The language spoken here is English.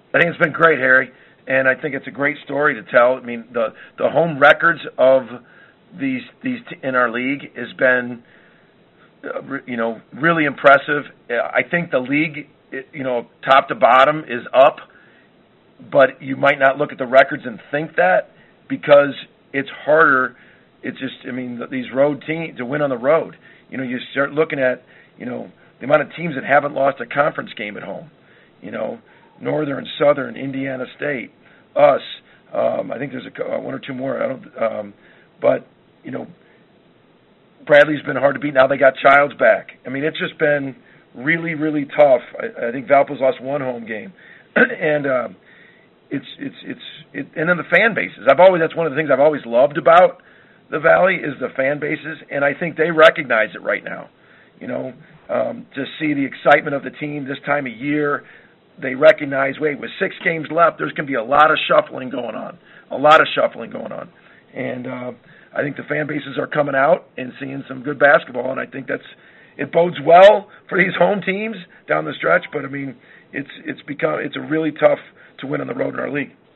I think it's been great, Harry, and I think it's a great story to tell. I mean, the home records of these in our league has been, really impressive. I think the league, top to bottom, is up, but you might not look at the records and think that because it's harder. It's just, these road teams to win on the road. You start looking at, the amount of teams that haven't lost a conference game at home. Northern, Southern, Indiana State, us. I think there's one or two more. But Bradley's been hard to beat. Now they got Childs back. It's just been really, really tough. I think Valpo's lost one home game, and and then the fan bases. That's one of the things I've always loved about the Valley is the fan bases, and I think they recognize it right now. To see the excitement of the team this time of year, they recognize, wait, with 6 games left, there's going to be a lot of shuffling going on. And I think the fan bases are coming out and seeing some good basketball, and I think it bodes well for these home teams down the stretch. But it's a really tough to win on the road in our league.